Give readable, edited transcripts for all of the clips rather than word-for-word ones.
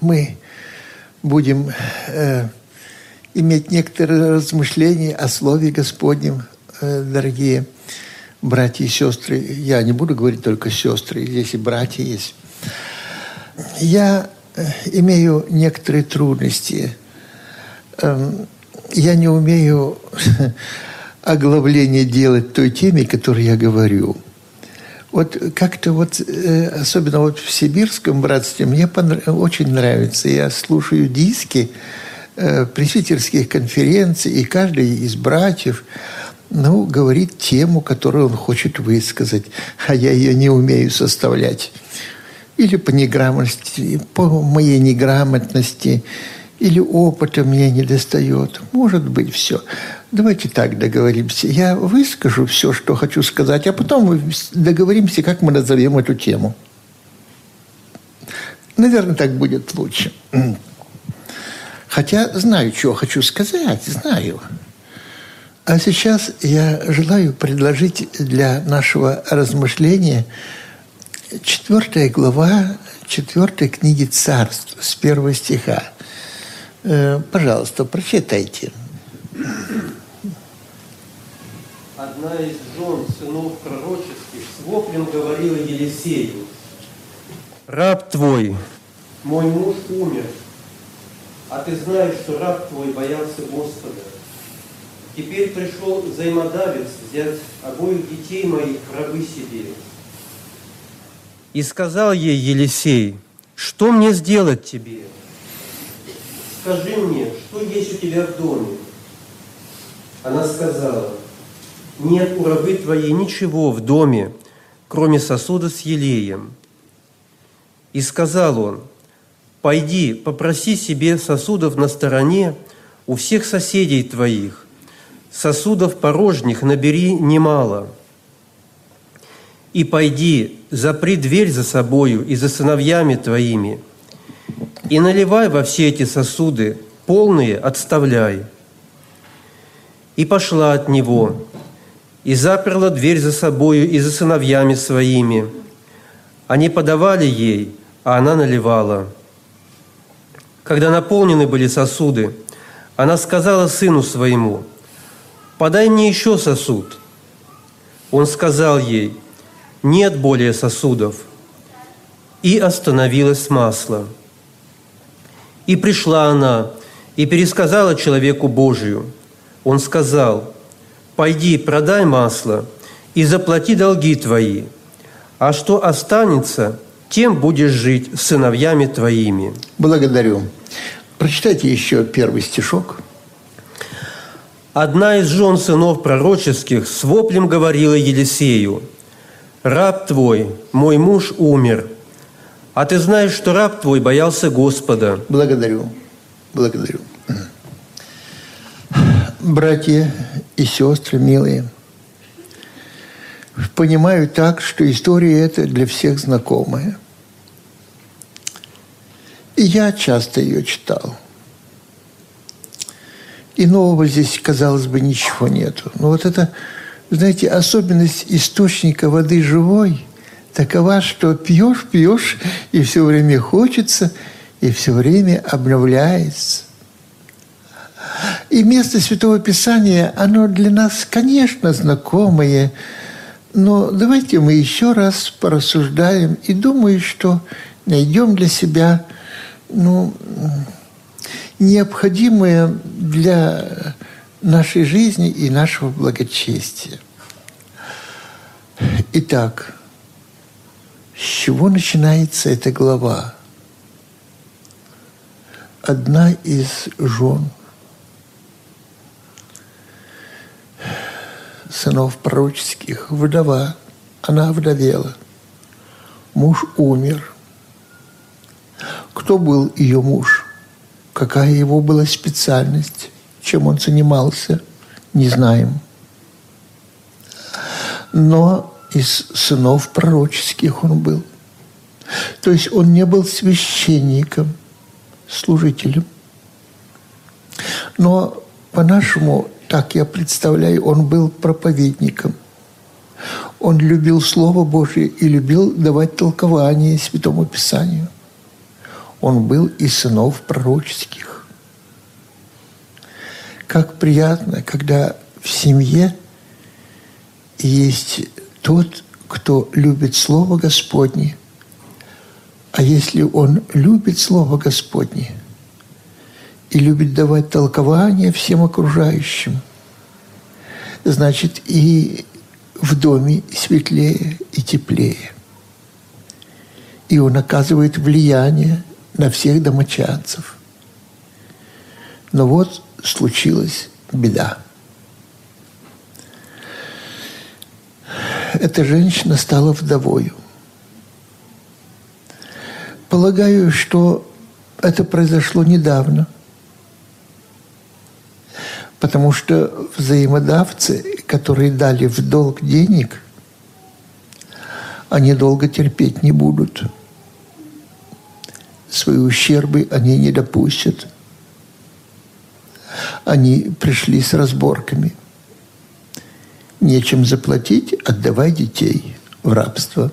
мы будем иметь некоторые размышления о Слове Господнем, дорогие братья и сестры. Я не буду говорить только сестры, здесь и братья есть. Я имею некоторые трудности. Я не умею оглавление делать той теме, которой я говорю. Вот как-то вот, особенно вот в сибирском братстве, мне очень нравится. Я слушаю диски пресвитерских конференций, и каждый из братьев, говорит тему, которую он хочет высказать, а я ее не умею составлять. Или по неграмотности, по моей неграмотности, или опыта мне не достает. Может быть, все. Давайте так договоримся. Я выскажу все, что хочу сказать, а потом мы договоримся, как мы назовем эту тему. Наверное, так будет лучше. Хотя знаю, что хочу сказать, знаю. А сейчас я желаю предложить для нашего размышления 4 глава 4 книги Царств с 1 стиха. Пожалуйста, прочитайте. Одна из жен сынов пророческих с воплем говорила Елисею: «Раб твой, мой муж умер, а ты знаешь, что раб твой боялся Господа. Теперь пришел взаимодавец взять обоих детей моих в рабы себе». И сказал ей Елисей: «Что мне сделать тебе? Скажи мне, что есть у тебя в доме?» Она сказала: «Нет у рабы твоей ничего в доме, кроме сосуда с елеем». И сказал он: «Пойди, попроси себе сосудов на стороне у всех соседей твоих, сосудов порожних набери немало. И пойди, запри дверь за собою и за сыновьями твоими, и наливай во все эти сосуды, полные отставляй». И пошла от него, и заперла дверь за собою и за сыновьями своими. Они подавали ей, а она наливала. Когда наполнены были сосуды, она сказала сыну своему: «Подай мне еще сосуд». Он сказал ей: «Нет более сосудов». И остановилось масло. И пришла она, и пересказала человеку Божию. Он сказал: «Пойди, продай масло и заплати долги твои, а что останется, тем будешь жить с сыновьями твоими». Благодарю. Прочитайте еще 1 стишок. Одна из жен сынов пророческих с воплем говорила Елисею: «Раб твой, мой муж, умер, а ты знаешь, что раб твой боялся Господа». Благодарю. Благодарю. Братья и сестры, милые, понимаю так, что история эта для всех знакомая. И я часто ее читал. И нового здесь, казалось бы, ничего нету. Но вот это, знаете, особенность источника воды живой такова, что пьешь, и все время хочется, и все время обновляется. И место Святого Писания, оно для нас, конечно, знакомое, но давайте мы еще раз порассуждаем и думаю, что найдем для себя необходимое для нашей жизни и нашего благочестия. Итак, с чего начинается эта глава? Одна из жен сынов пророческих, вдова, она овдовела, муж умер. Кто был ее муж? Какая его была специальность? Чем он занимался? Не знаем. Но из сынов пророческих он был. То есть он не был священником, служителем. Но по-нашему, так я представляю, он был проповедником. Он любил Слово Божие и любил давать толкование Святому Писанию. он был из сынов пророческих. Как приятно, когда в семье есть тот, кто любит Слово Господне. А если он любит Слово Господне и любит давать толкование всем окружающим, значит, и в доме светлее и теплее. И он оказывает влияние на всех домочадцев. Но вот случилась беда. Эта женщина стала вдовою. Полагаю, что это произошло недавно, потому что взаимодавцы, которые дали в долг денег, они долго терпеть не будут. Свои ущербы они не допустят. Они пришли с разборками. Нечем заплатить, отдавай детей в рабство.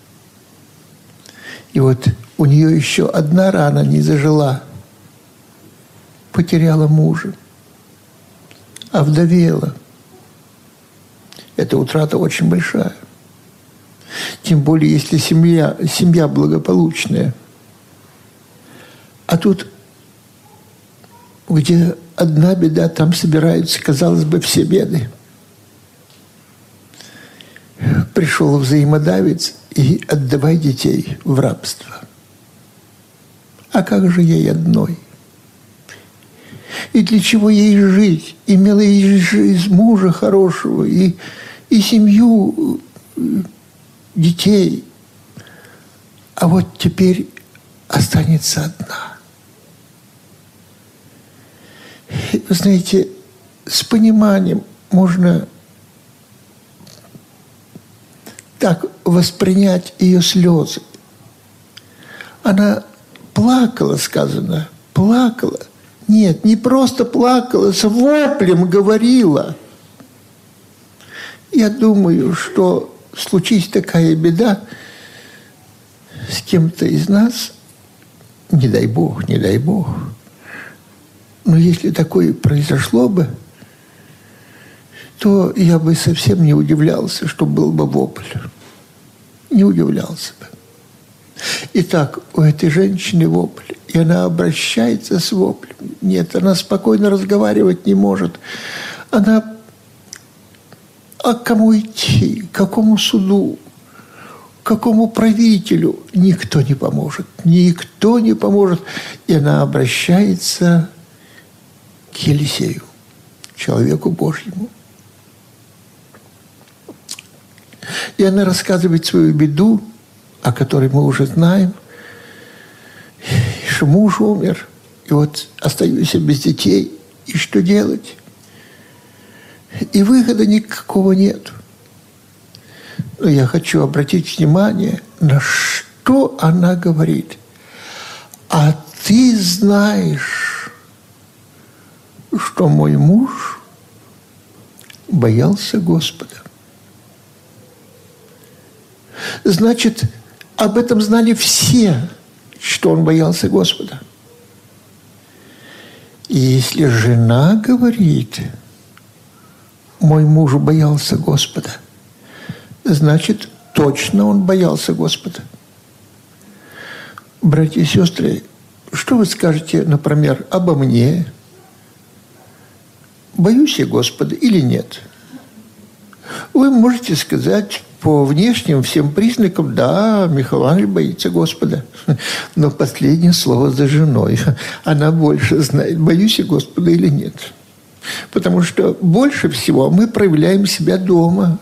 И вот у нее еще одна рана не зажила. Потеряла мужа. Овдовела. Эта утрата очень большая. Тем более, если семья благополучная. А тут, где одна беда, там собираются, казалось бы, все беды. Пришел взаимодавец и отдавай детей в рабство. А как же ей одной? И для чего ей жить? Имела ей жизнь мужа хорошего и семью, детей. А вот теперь останется одна. И, вы знаете, с пониманием можно так воспринять ее слезы. Она плакала, сказано, плакала. Нет, не просто плакала, с воплем говорила. Я думаю, что случись такая беда с кем-то из нас, не дай Бог, не дай Бог. Но если такое произошло бы, то я бы совсем не удивлялся, что был бы вопль. Не удивлялся бы. Итак, у этой женщины вопль, и она обращается с воплем. Нет, она спокойно разговаривать не может. Она... А к кому идти? К какому суду? К какому правителю? Никто не поможет. Никто не поможет. И она обращается к Елисею, человеку Божьему. И она рассказывает свою беду, о которой мы уже знаем, что муж умер, и вот остаюсь без детей, и что делать? И выхода никакого нет. Но я хочу обратить внимание, на что она говорит. А ты знаешь, что мой муж боялся Господа. Значит, об этом знали все, что он боялся Господа. И если жена говорит, мой муж боялся Господа, значит, точно он боялся Господа. Братья и сестры, что вы скажете, например, обо мне? Боюсь я Господа или нет? Вы можете сказать по внешним всем признакам, да, Михаил Иванович боится Господа. Но последнее слово за женой. Она больше знает, боюсь я Господа или нет. Потому что больше всего мы проявляем себя дома.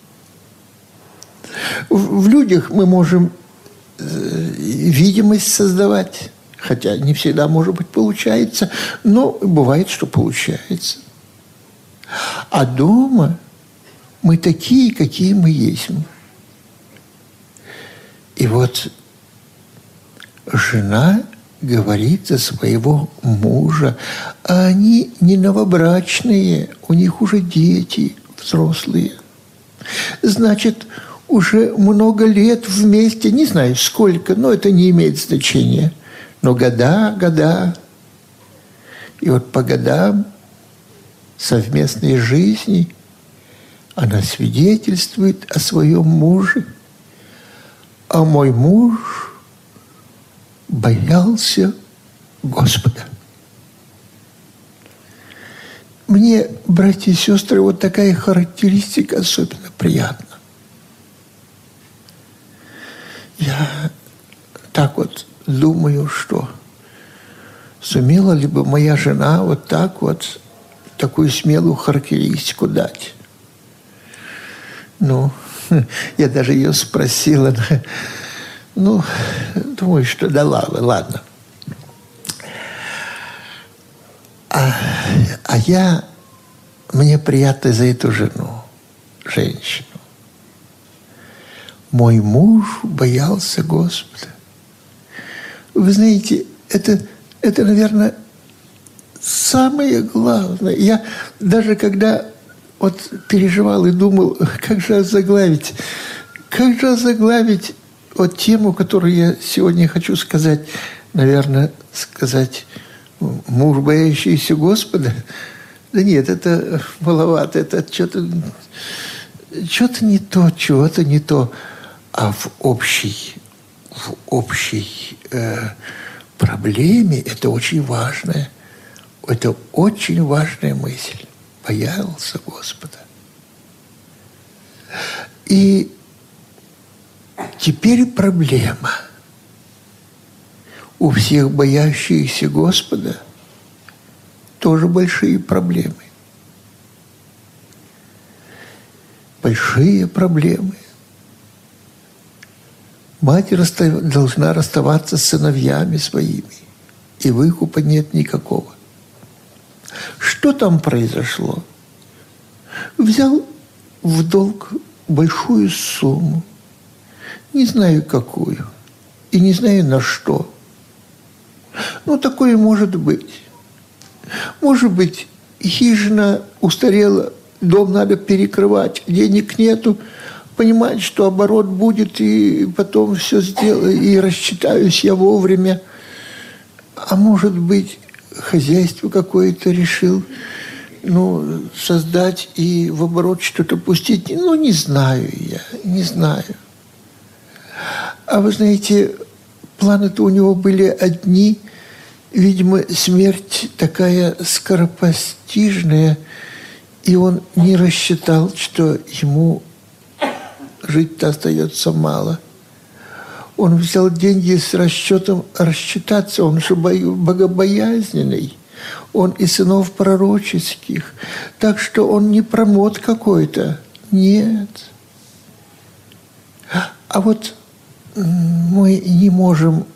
В людях мы можем видимость создавать, хотя не всегда, может быть, получается, но бывает, что получается. А дома мы такие, какие мы есть. И вот жена говорит за своего мужа, а они не новобрачные, у них уже дети взрослые. Значит, уже много лет вместе, не знаю сколько, но это не имеет значения. Но года, и вот по годам совместной жизни она свидетельствует о своем муже. А мой муж боялся Господа. Мне, братья и сестры, вот такая характеристика особенно приятна. Я так вот думаю, что сумела ли бы моя жена вот так вот такую смелую характеристику дать. Ну, я даже ее спросила. Ну, думаю, что дала бы, ладно. Мне приятно за эту женщину. Мой муж боялся Господа. Вы знаете, это, наверное, самое главное. Я даже когда вот переживал и думал, как же озаглавить вот тему, которую я сегодня хочу сказать, наверное, муж, боящийся Господа. Да нет, это маловато, это что-то не то, чего-то не то. А в общей проблеме это очень важная мысль. Боялся Господа. И теперь проблема. У всех боящихся Господа тоже большие проблемы. Большие проблемы. Мать должна расставаться с сыновьями своими, и выкупа нет никакого. Что там произошло? Взял в долг большую сумму, не знаю какую, и не знаю на что. Ну, такое может быть. Может быть, хижина устарела, дом надо перекрывать, денег нету, понимать, что оборот будет, и потом все сделаю, и рассчитаюсь я вовремя. А может быть, хозяйство какое-то решил, создать и в оборот что-то пустить. Не знаю я, не знаю. А вы знаете, планы-то у него были одни. Видимо, смерть такая скоропостижная, и он не рассчитал, что ему жить-то остается мало. Он взял деньги с расчетом рассчитаться, он же богобоязненный, он из сынов пророческих, так что он не промот какой-то, нет. А вот мы не можем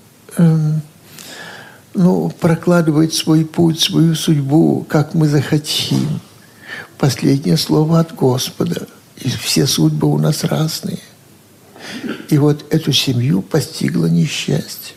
прокладывать свой путь, свою судьбу, как мы захотим. Последнее слово от Господа. И все судьбы у нас разные. И вот эту семью постигло несчастье.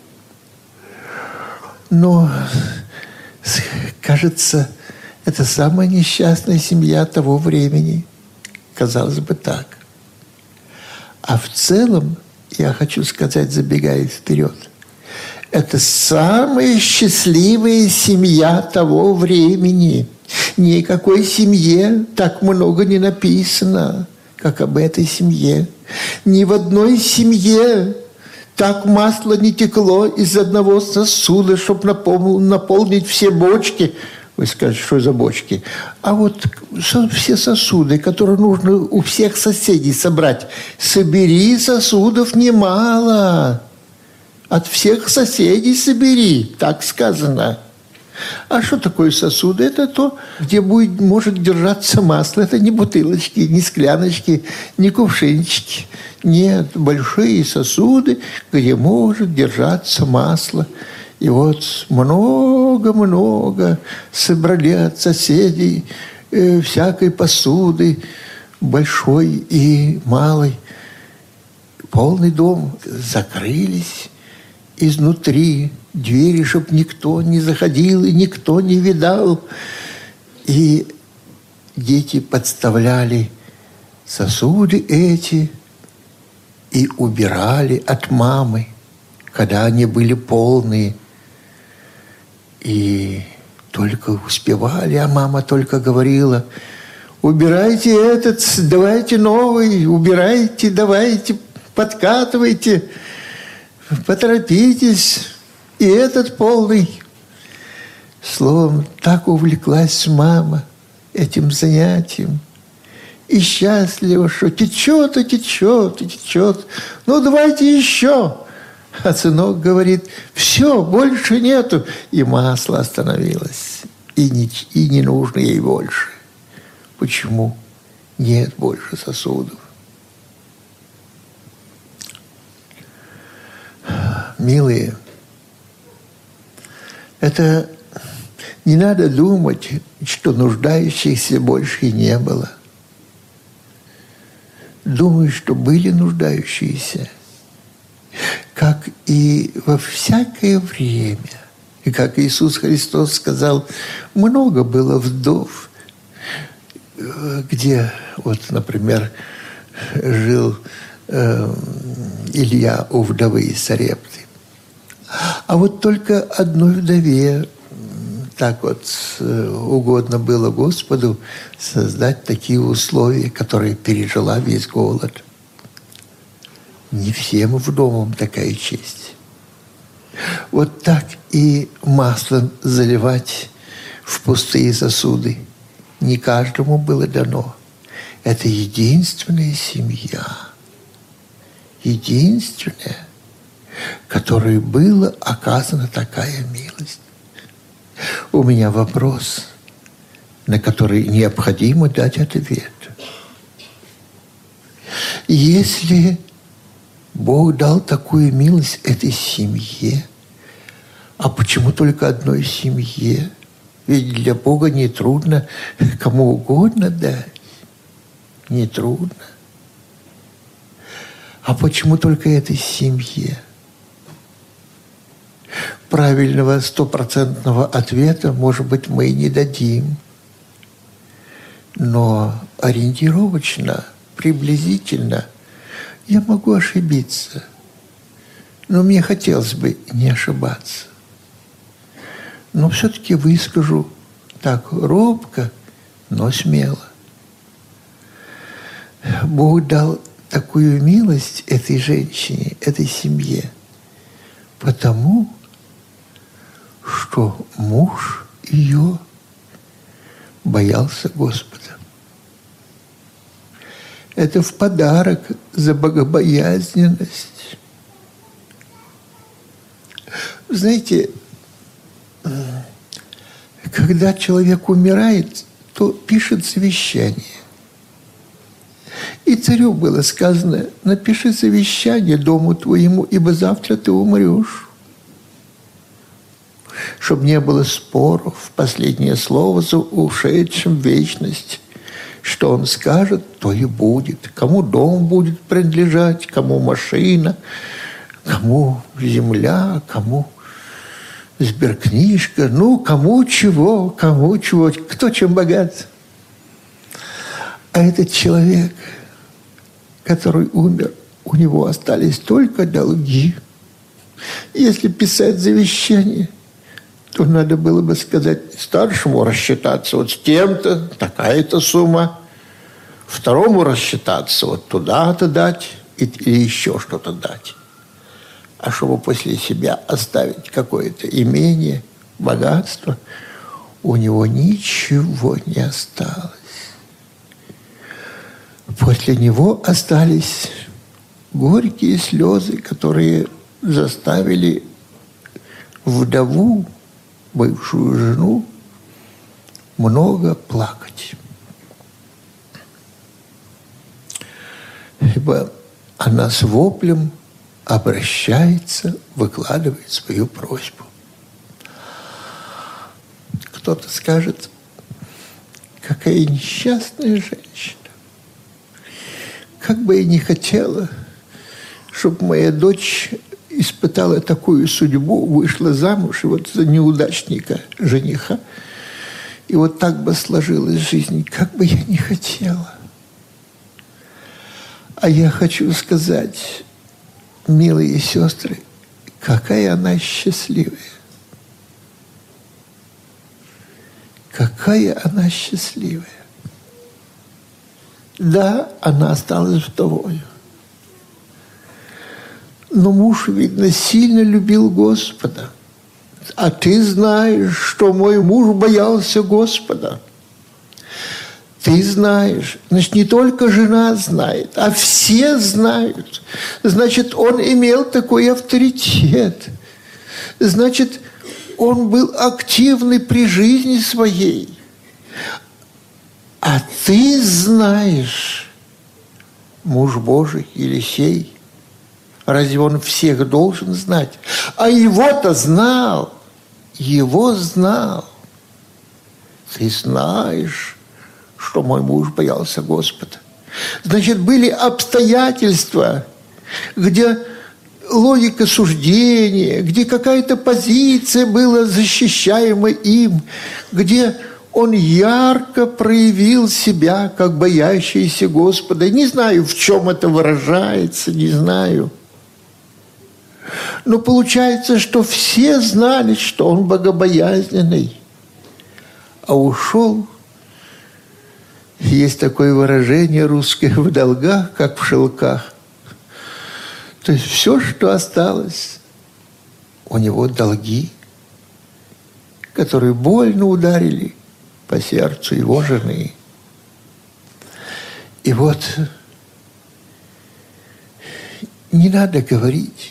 Но, кажется, это самая несчастная семья того времени. Казалось бы, так. А в целом, я хочу сказать, забегая вперед, это самая счастливая семья того времени. Никакой семье так много не написано, как об этой семье. Ни в одной семье так масло не текло из одного сосуда, чтобы наполнить все бочки. Вы скажете, что за бочки? А вот все сосуды, которые нужно у всех соседей собрать. Собери сосудов немало. От всех соседей собери, так сказано. А что такое сосуды? Это то, где может держаться масло. Это не бутылочки, не скляночки, не кувшинчики. Нет, большие сосуды, где может держаться масло. И вот много-много собрали от соседей всякой посуды, большой и малой. Полный дом, закрылись изнутри двери, чтоб никто не заходил и никто не видал. И дети подставляли сосуды эти и убирали от мамы когда они были полные и только успевали, а мама только говорила: убирайте этот, давайте новый, убирайте, давайте, подкатывайте, поторопитесь, и этот полный. Словом, так увлеклась мама этим занятием. И счастлива, что течет, и течет, и течет. Ну, давайте еще. А сынок говорит: все, больше нету. И масло остановилось. И не нужно ей больше. Почему? Нет больше сосудов. Милые, это не надо думать, что нуждающихся больше не было. Думаю, что были нуждающиеся, как и во всякое время. И как Иисус Христос сказал, много было вдов, где, вот, например, жил Илья у вдовы из Сарепты. А вот только одной вдове так вот угодно было Господу создать такие условия, которые пережила весь голод. Не всем вдовам такая честь. Вот так и маслом заливать в пустые сосуды не каждому было дано. Это единственная семья, единственная, которой была оказана такая милость. У меня вопрос, на который необходимо дать ответ. Если Бог дал такую милость этой семье, а почему только одной семье? Ведь для Бога не трудно кому угодно дать. Не трудно. А почему только этой семье? Правильного 100% ответа, может быть, мы и не дадим. Но ориентировочно, приблизительно я могу ошибиться. Но мне хотелось бы не ошибаться. Но все-таки выскажу так робко, но смело. Бог дал такую милость этой женщине, этой семье, потому что муж ее боялся Господа. Это в подарок за богобоязненность. Знаете, когда человек умирает, то пишет завещание. И царю было сказано: напиши завещание дому твоему, ибо завтра ты умрешь. Чтобы не было споров, последнее слово за ушедшим в вечность. Что он скажет, то и будет. Кому дом будет принадлежать, кому машина, кому земля, кому сберкнижка, ну, кому чего, кто чем богат. А этот человек, который умер, у него остались только долги. Если писать завещание, то надо было бы сказать старшему рассчитаться вот с тем-то, такая-то сумма, второму рассчитаться вот туда-то дать или еще что-то дать. А чтобы после себя оставить какое-то имение, богатство, у него ничего не осталось. После него остались горькие слезы, которые заставили вдову, бывшую жену, много плакать. Ибо она с воплем обращается, выкладывает свою просьбу. Кто-то скажет: какая несчастная женщина. Как бы я ни хотела, чтобы моя дочь испытала такую судьбу, вышла замуж и вот за неудачника, жениха. И вот так бы сложилась жизнь, как бы я ни хотела. А я хочу сказать, милые сестры, какая она счастливая. Какая она счастливая. Да, она осталась вдовой. Но муж, видно, сильно любил Господа. А ты знаешь, что мой муж боялся Господа. Ты знаешь. Значит, не только жена знает, а все знают. Значит, он имел такой авторитет. Значит, он был активный при жизни своей. А ты знаешь, муж Божий Елисей, разве он всех должен знать? А его-то знал. Его знал. Ты знаешь, что мой муж боялся Господа. Значит, были обстоятельства, где логика суждения, где какая-то позиция была защищаема им, где он ярко проявил себя, как боящийся Господа. Не знаю, в чем это выражается, не знаю. Но получается, что все знали, что он богобоязненный, а ушел. Есть такое выражение русское: в долгах, как в шелках. То есть все, что осталось, у него долги, которые больно ударили по сердцу его жены. И вот не надо говорить,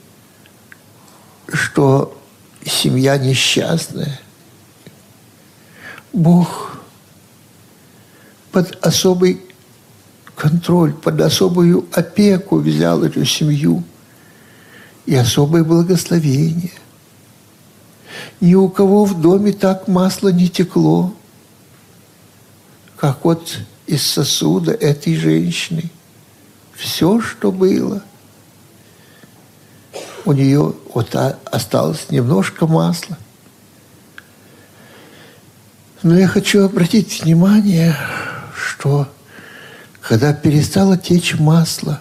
что семья несчастная. Бог под особый контроль, под особую опеку взял эту семью и особое благословение. Ни у кого в доме так масло не текло, как вот из сосуда этой женщины. Все, что было, у нее вот осталось немножко масла. Но я хочу обратить внимание, что когда перестало течь масло,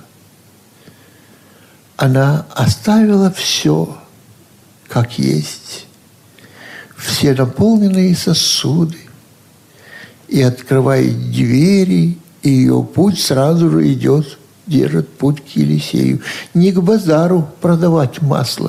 она оставила все, как есть, все наполненные сосуды, и открывает двери, и ее путь сразу же идет, держит путь к Елисею. Не к базару продавать масло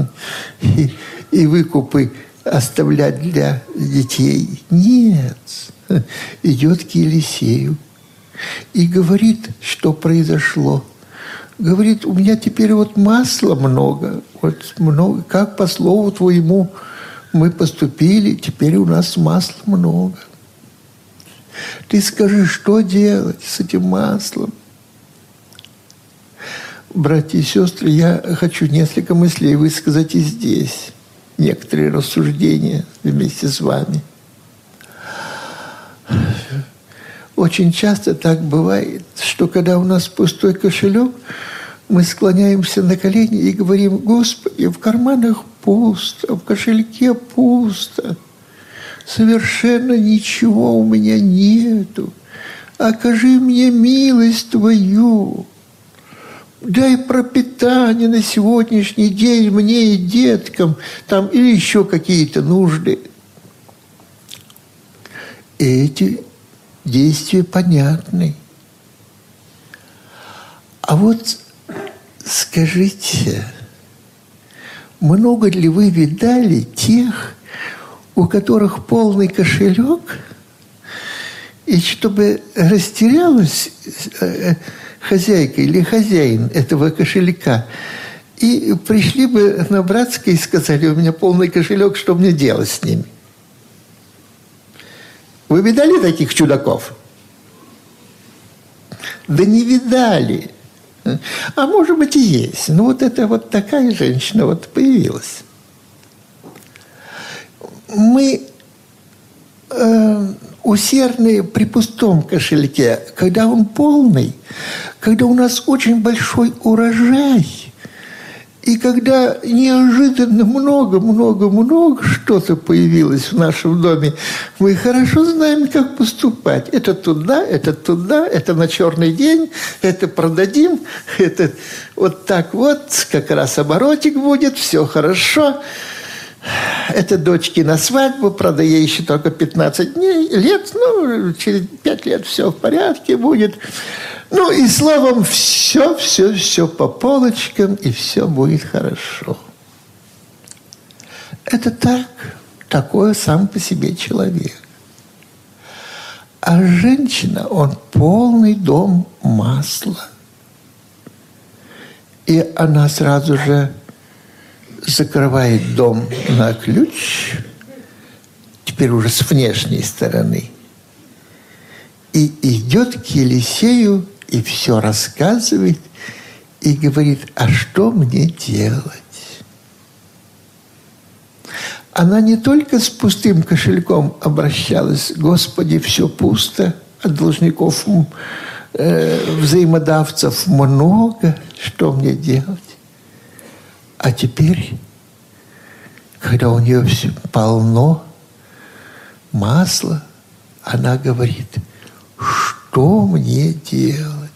и выкупы оставлять для детей. Нет, идет к Елисею и говорит, что произошло. Говорит: у меня теперь вот масла много, как по слову твоему мы поступили, теперь у нас масла много. Ты скажи, что делать с этим маслом? Братья и сестры, я хочу несколько мыслей высказать и здесь. Некоторые рассуждения вместе с вами. Очень часто так бывает, что когда у нас пустой кошелек, мы склоняемся на колени и говорим: Господи, в карманах пусто, в кошельке пусто. Совершенно ничего у меня нету. Окажи мне милость Твою. Дай пропитание на сегодняшний день мне и деткам, там, или еще какие-то нужды. И эти действия понятны. А вот скажите, много ли вы видали тех, у которых полный кошелек, и чтобы растерялась хозяйка или хозяин этого кошелька, и пришли бы на Братское и сказали: у меня полный кошелек, что мне делать с ними? Вы видали таких чудаков? Да не видали. А может быть и есть. Но вот это вот такая женщина вот появилась. Мы усердны при пустом кошельке, когда он полный, когда у нас очень большой урожай, И когда неожиданно много что-то появилось в нашем доме, мы хорошо знаем, как поступать. Это туда, это на черный день, это продадим, это вот так вот, как раз оборотик будет, все хорошо. Это дочки на свадьбу, правда, ей еще только 15 лет, ну, через 5 лет все в порядке будет. Ну, и словом, все по полочкам, и все будет хорошо. Это такой сам по себе человек. А женщина, он полный дом масла. И она сразу же закрывает дом на ключ, теперь уже с внешней стороны, и идет к Елисею и все рассказывает, и говорит, а что мне делать? Она не только с пустым кошельком обращалась, Господи, все пусто, от должников, взаимодавцев много, что мне делать? А теперь, когда у нее все полно масла, она говорит, что мне делать?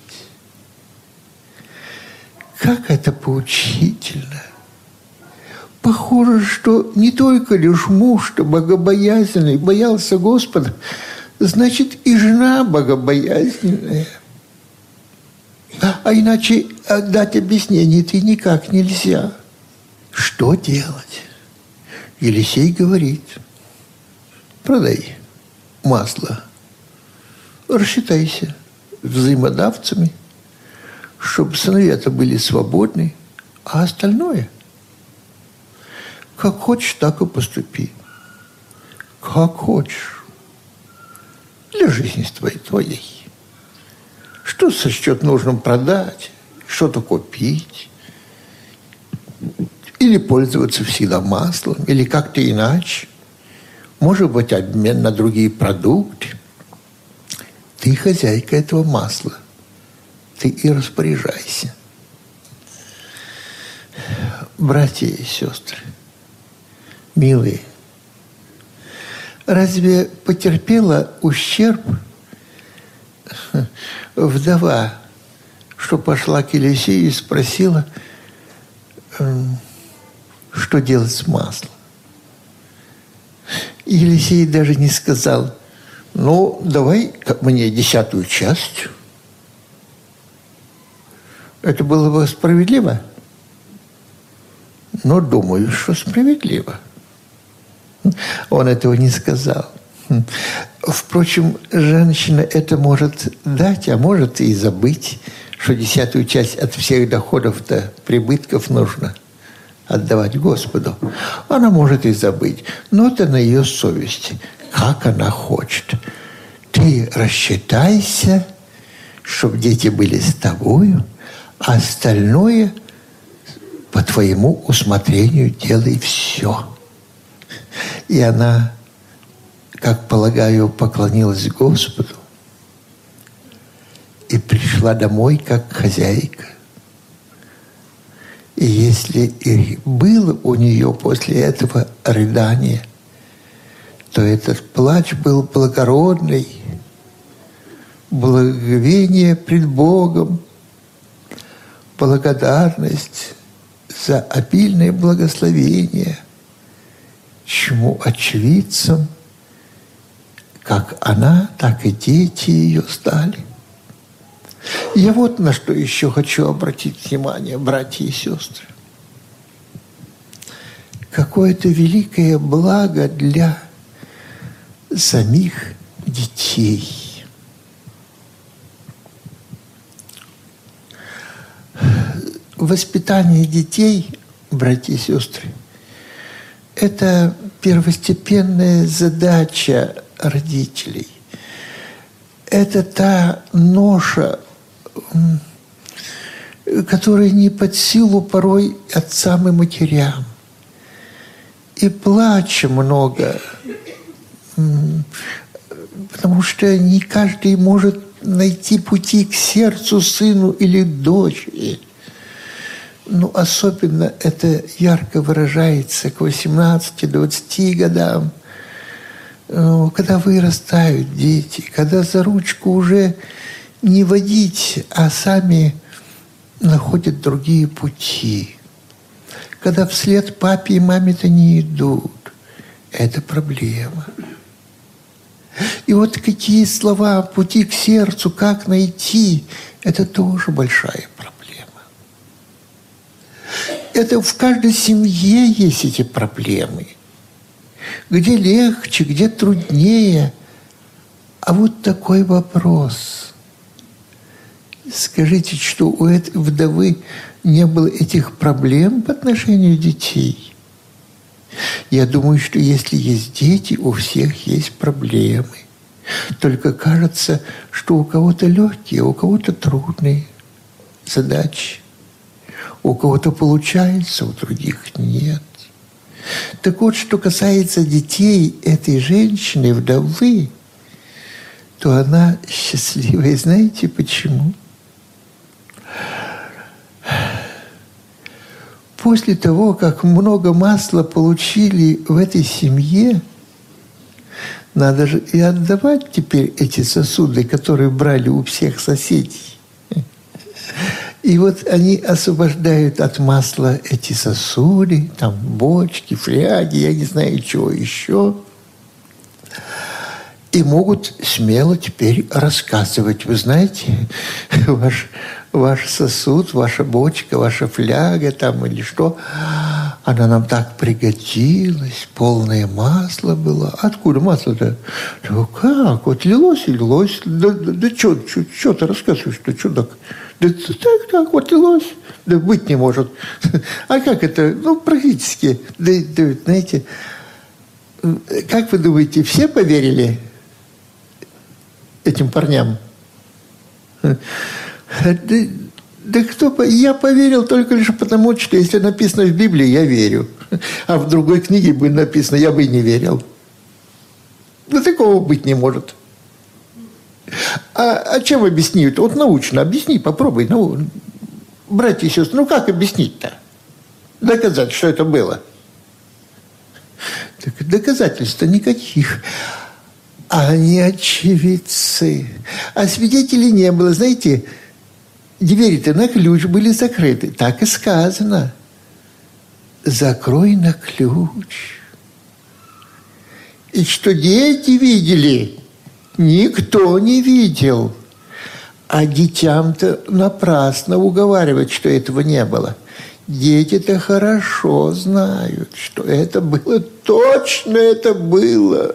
Как это поучительно! Похоже, что не только лишь муж, что богобоязненный, боялся Господа, значит, и жена богобоязненная. А иначе дать объяснение-то никак нельзя. Что делать? Елисей говорит, продай масло, рассчитайся взаимодавцами, чтобы сыновья-то были свободны, а остальное, как хочешь, так и поступи. Как хочешь. Для жизни твоей. Что сочтет нужным продать, что-то купить, или пользоваться всегда маслом, или как-то иначе. Может быть, обмен на другие продукты. Ты хозяйка этого масла. Ты и распоряжайся. Братья и сестры, милые, разве потерпела ущерб вдова, что пошла к Елисею и спросила, что делать с маслом? Елисей даже не сказал, ну, давай мне 10-ю часть. Это было бы справедливо? Но думаю, что справедливо. Он этого не сказал. Впрочем, женщина это может дать, а может и забыть, что 10-ю часть от всех доходов-то, прибытков нужно отдавать Господу. Она может и забыть, но это на ее совести, как она хочет. Ты рассчитайся, чтобы дети были с тобою, а остальное по твоему усмотрению делай все. И она, как полагаю, поклонилась Господу и пришла домой как хозяйка. И если и было у нее после этого рыдание, то этот плач был благородный, благоговение пред Богом, благодарность за обильное благословение, чему очевидцем как она, так и дети ее стали. Я вот на что еще хочу обратить внимание, братья и сестры. Какое-то великое благо для самих детей. Воспитание детей, братья и сестры, это первостепенная задача родителей. Это та ноша, которая не под силу порой отцам и матерям. И плача много, потому что не каждый может найти пути к сердцу сыну или дочери. ну, особенно это ярко выражается к 18-20 годам, когда вырастают дети, когда за ручку уже не водить, а сами находят другие пути. Когда вслед папе и маме-то не идут. Это проблема. И вот какие слова, пути к сердцу, как найти, это тоже большая проблема. Это в каждой семье есть эти проблемы. Где легче, где труднее. А вот такой вопрос. Скажите, что у этой вдовы не было этих проблем по отношению детей? Я думаю, что если есть дети, у всех есть проблемы. Только кажется, что у кого-то легкие, а у кого-то трудные задачи. У кого-то получается, у других нет. Так вот, что касается детей этой женщины, вдовы, то она счастливая. Знаете почему? После того, как много масла получили в этой семье, надо же и отдавать теперь эти сосуды, которые брали у всех соседей. И вот они освобождают от масла эти сосуды, там бочки, фляги, я не знаю, чего еще. И могут смело теперь рассказывать. Вы знаете, ваш сосуд, ваша бочка, ваша фляга там или что, она нам так пригодилась, полное масло было. Откуда масло-то? Ну как? Вот лилось и лилось. Да что ты рассказываешь, что чудак? Да так, вот лилось. Да быть не может. А как это? Ну, практически. Да, знаете, как вы думаете, все поверили этим парням? Да кто? Я поверил только лишь потому, что если написано в Библии, я верю. А в другой книге будет написано, я бы и не верил. Да такого быть не может. А чем объяснить? Вот научно объясни, попробуй. Ну, братья и сестры, ну как объяснить-то? Доказать, что это было. Так доказательств никаких. А они очевидцы. А свидетелей не было. Знаете, двери-то на ключ были закрыты. Так и сказано. Закрой на ключ. И что дети видели, никто не видел. А детям-то напрасно уговаривать, что этого не было. Дети-то хорошо знают, что это было. Точно это было.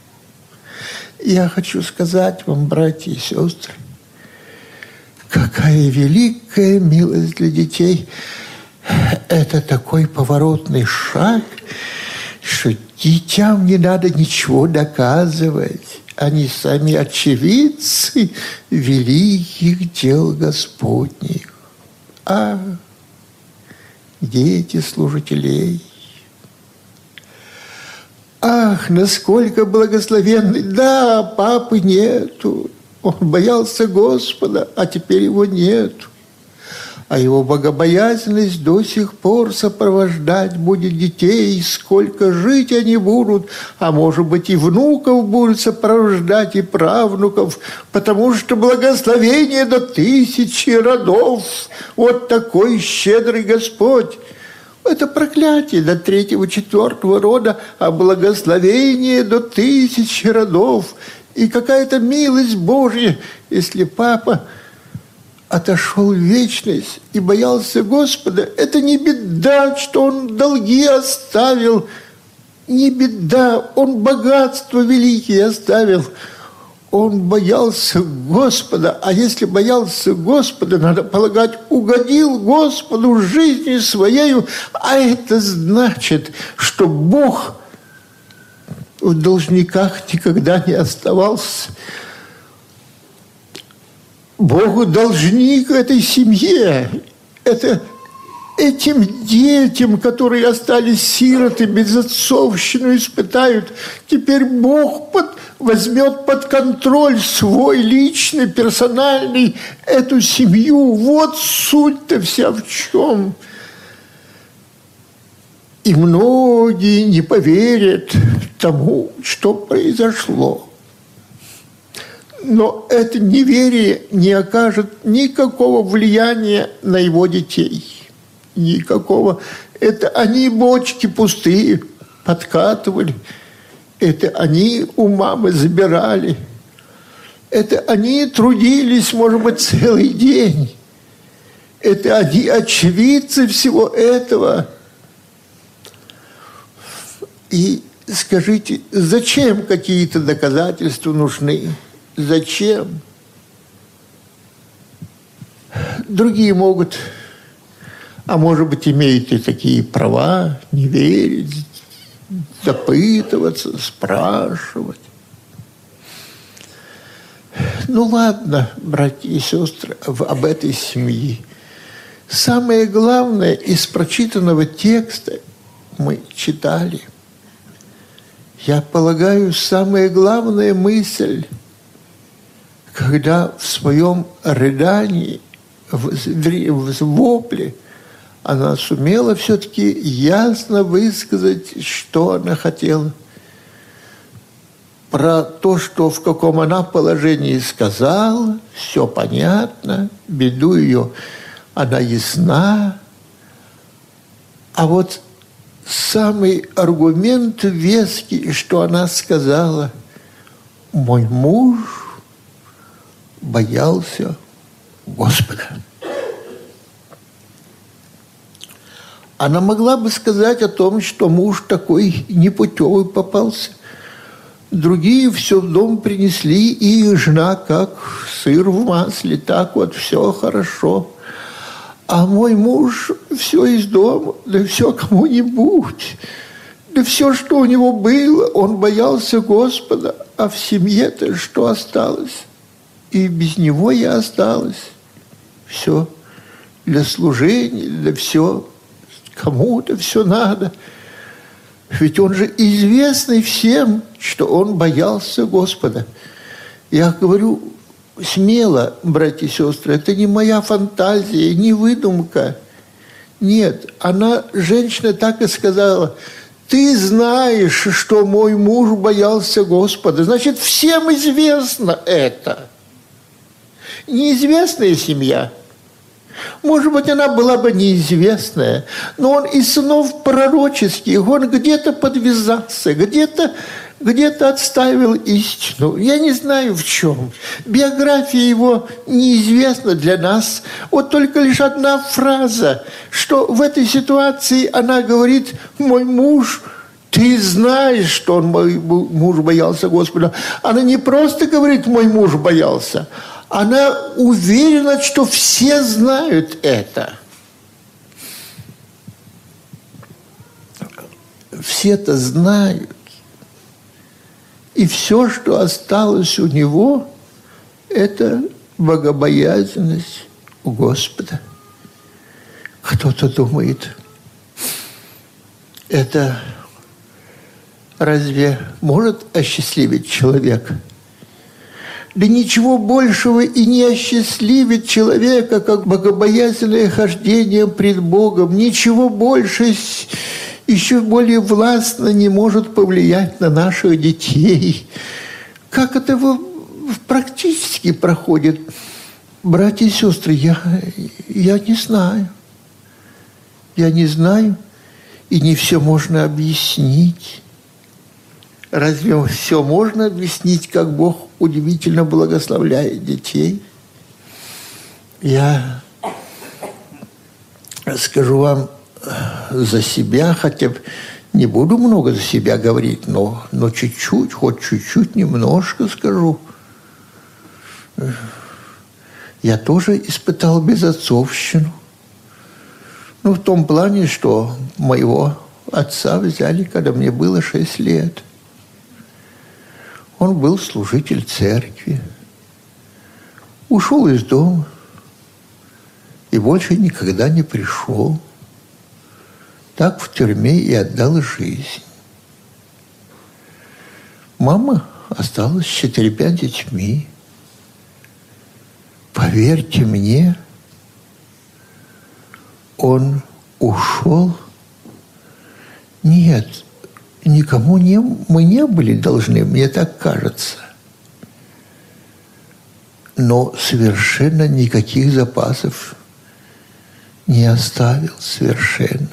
Я хочу сказать вам, братья и сестры, какая великая милость для детей. Это такой поворотный шаг, что детям не надо ничего доказывать. Они сами очевидцы великих дел Господних. А дети служителей. Ах, насколько благословенный! Да, папы нету. Он боялся Господа, а теперь его нету. А его богобоязненность до сих пор сопровождать будет детей, сколько жить они будут, а может быть и внуков будут сопровождать, и правнуков, потому что благословение до 1000 родов. Вот такой щедрый Господь. Это проклятие до 3-4 рода, а благословение до 1000 родов. И какая-то милость Божья, если папа отошел в вечность и боялся Господа. Это не беда, что он долги оставил. Не беда, он богатство великие оставил. Он боялся Господа, а если боялся Господа, надо полагать, угодил Господу жизнью своею, а это значит, что Бог в должниках никогда не оставался. Богу должник этой семье, это этим детям, которые остались сироты, безотцовщину испытают, теперь Бог возьмет под контроль свой личный, персональный эту семью. Вот суть-то вся в чем. И многие не поверят тому, что произошло. Но это неверие не окажет никакого влияния на его детей. Никакого. Это они бочки пустые подкатывали. Это они у мамы забирали. Это они трудились, может быть, целый день. Это они очевидцы всего этого. И скажите, зачем какие-то доказательства нужны? Зачем? Другие могут, а может быть, имеют и такие права, не верить, запытываться, спрашивать. Ну ладно, братья и сестры, об этой семье. Самое главное из прочитанного текста мы читали. Я полагаю, самая главная мысль, когда в своем рыдании, в вопле, она сумела все-таки ясно высказать, что она хотела. Про то, что в каком она положении сказала, все понятно, беду ее, она ясна. А вот самый аргумент веский, что она сказала: мой муж боялся Господа. Она могла бы сказать о том, что муж такой непутевый попался. Другие все в дом принесли, и их жена как сыр в масле, так вот все хорошо. А мой муж все из дома, да все кому-нибудь, да все, что у него было, он боялся Господа, а в семье-то что осталось? И без него я осталась. Все для служения, для все, кому-то все надо. Ведь он же известный всем, что он боялся Господа. Я говорю смело, братья и сестры, это не моя фантазия, не выдумка. Нет, женщина так и сказала: ты знаешь, что мой муж боялся Господа. Значит, всем известно это. Неизвестная семья. Может быть, она была бы неизвестная, но он из сынов пророческих, он где-то подвязался, где-то отставил истину. Я не знаю в чем. Биография его неизвестна для нас. Вот только лишь одна фраза, что в этой ситуации она говорит: мой муж, ты знаешь, что он, мой муж боялся Господа. Она не просто говорит: мой муж боялся. Она уверена, что все знают это. Все-то знают. И все, что осталось у него, это богобоязненность у Господа. Кто-то думает, это разве может осчастливить человека? Да ничего большего и не осчастливит человека, как богобоязненное хождение пред Богом. Ничего больше, еще более властно не может повлиять на наших детей. Как это практически проходит? Братья и сестры, я не знаю. Я не знаю, и не все можно объяснить. Разве все можно объяснить, как Бог удивительно благословляет детей? Я скажу вам за себя, хотя не буду много за себя говорить, но чуть-чуть, хоть чуть-чуть, немножко скажу. Я тоже испытал безотцовщину. Ну, в том плане, что моего отца взяли, когда мне было 6 лет. Он был служитель церкви, ушел из дома и больше никогда не пришел. Так в тюрьме и отдал жизнь. Мама осталась с 4-5 детьми. Поверьте мне, он ушел Нет, никому мы не были должны, мне так кажется. Но совершенно никаких запасов не оставил, совершенно.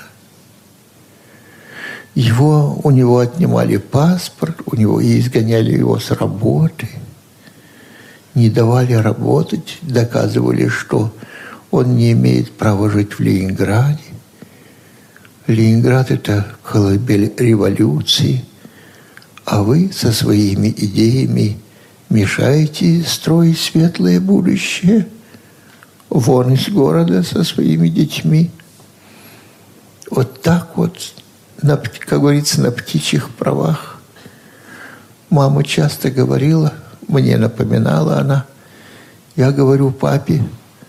У него отнимали паспорт, и изгоняли его с работы, не давали работать, доказывали, что он не имеет права жить в Ленинграде. Ленинград – это колыбель революции, а вы со своими идеями мешаете строить светлое будущее. Вон из города со своими детьми. Вот так вот, как говорится, на птичьих правах. Мама часто говорила, мне напоминала она, я говорю папе,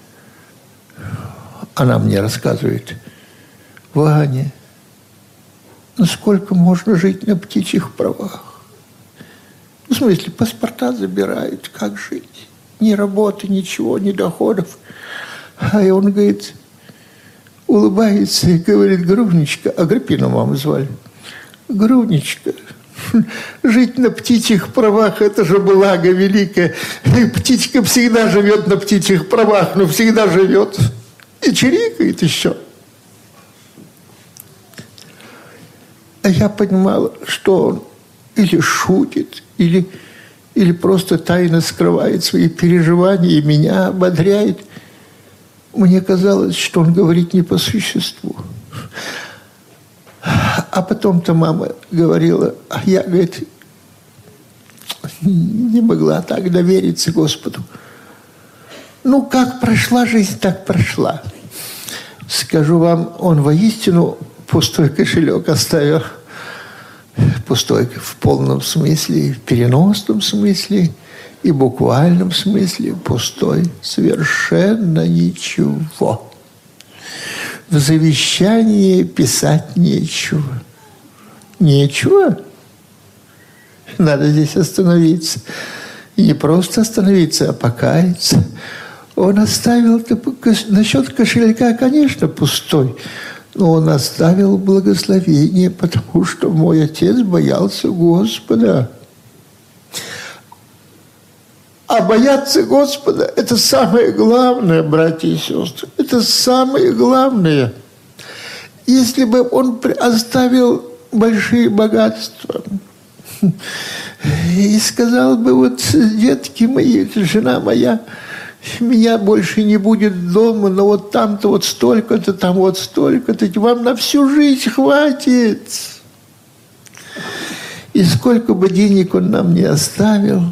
она мне рассказывает, Ваня, ну сколько можно жить на птичьих правах? В смысле, паспорта забирают, как жить? Ни работы, ничего, ни доходов. А он, говорит, улыбается и говорит, Грунечка, Агриппину маму звали, Грунечка, жить на птичьих правах – это же благо великое. И птичка всегда живет на птичьих правах, но всегда живет. И чирикает еще. А я понимала, что он или шутит, или просто тайно скрывает свои переживания и меня ободряет. Мне казалось, что он говорит не по существу. А потом-то мама говорила, а я, говорит, не могла так довериться Господу. Ну, как прошла жизнь, так прошла. Скажу вам, он воистину пустой кошелек оставил. Пустой в полном смысле, в переносном смысле и буквальном смысле пустой. Совершенно ничего. В завещании писать нечего. Нечего? Надо здесь остановиться. И не просто остановиться, а покаяться. Он оставил, насчет кошелька, конечно, пустой, но он оставил благословение, потому что мой отец боялся Господа. А бояться Господа – это самое главное, братья и сестры. Это самое главное. Если бы он оставил большие богатства и сказал бы, вот, детки мои, жена моя, меня больше не будет дома, но вот там-то вот столько-то, там вот столько-то, вам на всю жизнь хватит. И сколько бы денег он нам не оставил,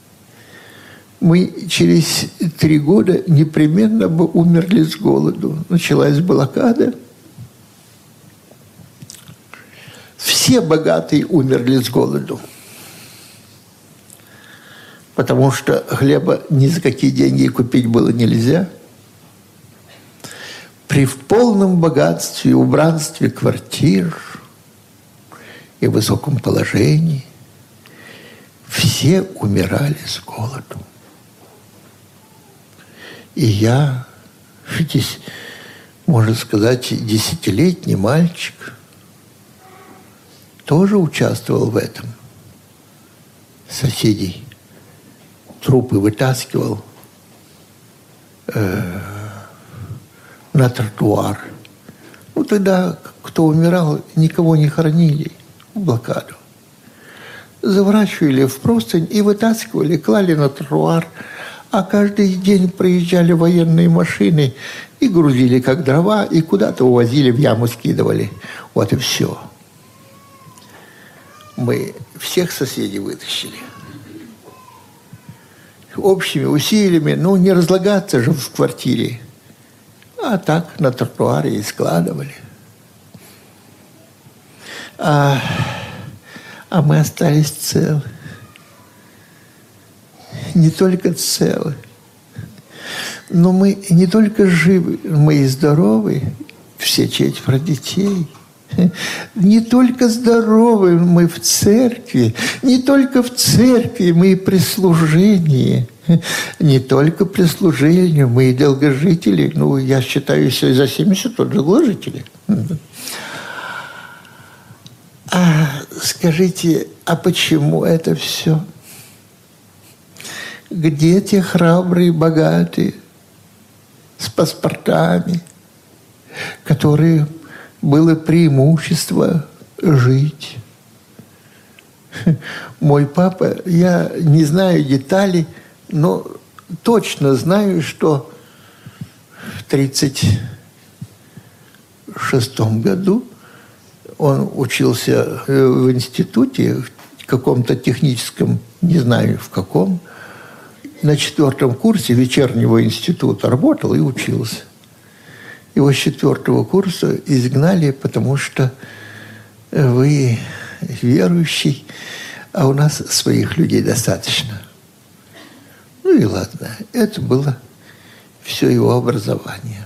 мы через 3 года непременно бы умерли с голоду. Началась блокада. Все богатые умерли с голоду. Потому что хлеба ни за какие деньги купить было нельзя. При полном богатстве, убранстве квартир и высоком положении все умирали с голоду. И я, здесь, можно сказать, 10-летний мальчик, тоже участвовал в этом. Соседей трупы вытаскивал на тротуар. Ну, тогда, кто умирал, никого не хоронили в блокаду. Заворачивали в простынь и вытаскивали, клали на тротуар. А каждый день проезжали военные машины и грузили как дрова, и куда-то увозили, в яму скидывали. Вот и все. Мы всех соседей вытащили. Общими усилиями, ну, не разлагаться же в квартире. А так на тротуаре и складывали. А мы остались целы. Не только целы, но мы не только живы, мы и здоровы, все 4 детей. Не только здоровы мы в церкви, не только в церкви мы и при служении, не только при служении мы и долгожители. Ну, я считаю, если за 70, то долгожители. А скажите, а почему это все? Где те храбрые, богатые, с паспортами, которые было преимущество жить? Мой папа, я не знаю деталей, но точно знаю, что в 1936 году он учился в институте, в каком-то техническом, не знаю в каком, на 4-м курсе вечернего института работал и учился. Его с 4-го курса изгнали, потому что вы верующий, а у нас своих людей достаточно. Ну и ладно, это было все его образование.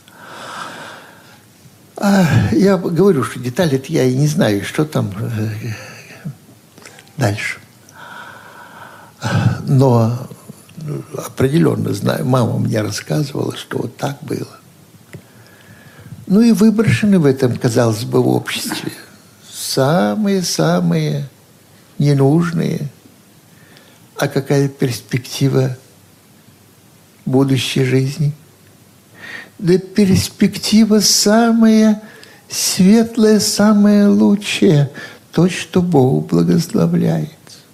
А я говорю, что детали-то я и не знаю, что там дальше. Но определенно знаю, мама мне рассказывала, что вот так было. Ну и выброшены в этом, казалось бы, в обществе. Самые-самые ненужные. А какая перспектива будущей жизни? Да перспектива самая светлая, самая лучшая. То, что Бог благословляет.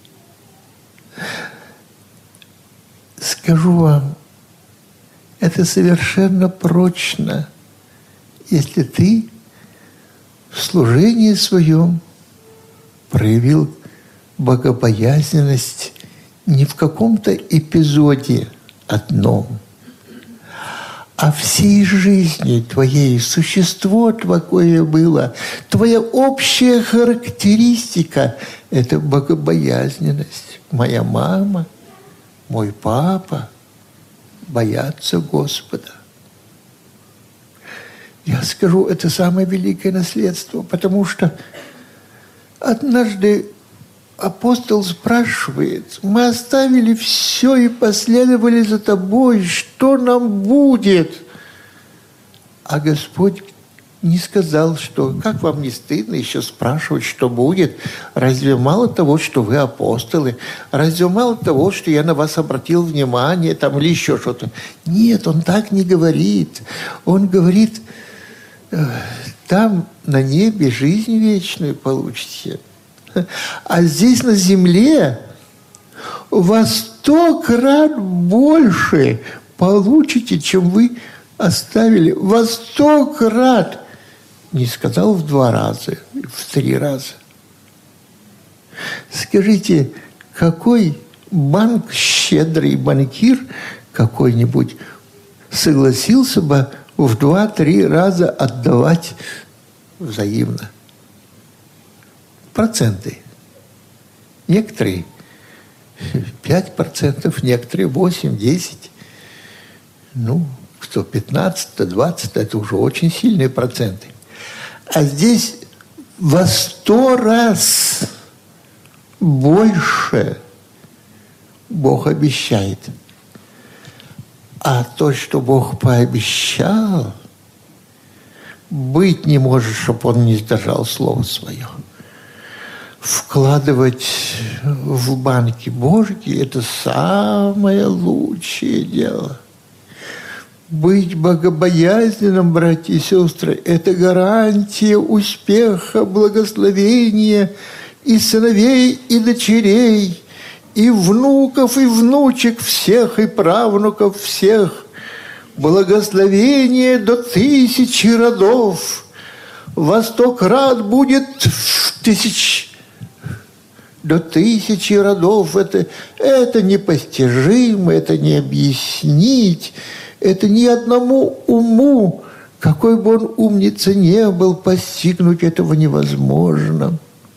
Скажу вам, это совершенно прочно, если ты в служении своем проявил богобоязненность не в каком-то эпизоде одном, а всей жизни твоей, существо твое было, твоя общая характеристика – это богобоязненность. Моя мама, мой папа боятся Господа. Я скажу, это самое великое наследство, потому что однажды апостол спрашивает: мы оставили все и последовали за тобой, что нам будет? А Господь не сказал, что как вам не стыдно еще спрашивать, что будет? Разве мало того, что вы апостолы? Разве мало того, что я на вас обратил внимание там, или еще что-то? Нет, он так не говорит. Он говорит: там на небе жизнь вечную получите. А здесь на земле во 100 крат больше получите, чем вы оставили. Во 100 крат. Не сказал в 2 раза, в 3 раза. Скажите, какой банк, щедрый банкир какой-нибудь согласился бы в 2-3 раза отдавать взаимно? Проценты. Некоторые 5%, некоторые 8-10%. Ну, что 15-20, это уже очень сильные проценты. А здесь во 100 раз больше Бог обещает. А то, что Бог пообещал, быть не может, чтобы Он не сдержал слово свое. Вкладывать в банки Божьи – это самое лучшее дело. Быть богобоязненным, братья и сестры, это гарантия успеха, благословения и сыновей, и дочерей, и внуков, и внучек всех, и правнуков всех. Благословение до 1000 родов. Во 100 крат будет в 1000. До 1000 родов. Это непостижимо, это не объяснить. Это ни одному уму, какой бы он умница не был, постигнуть этого невозможно.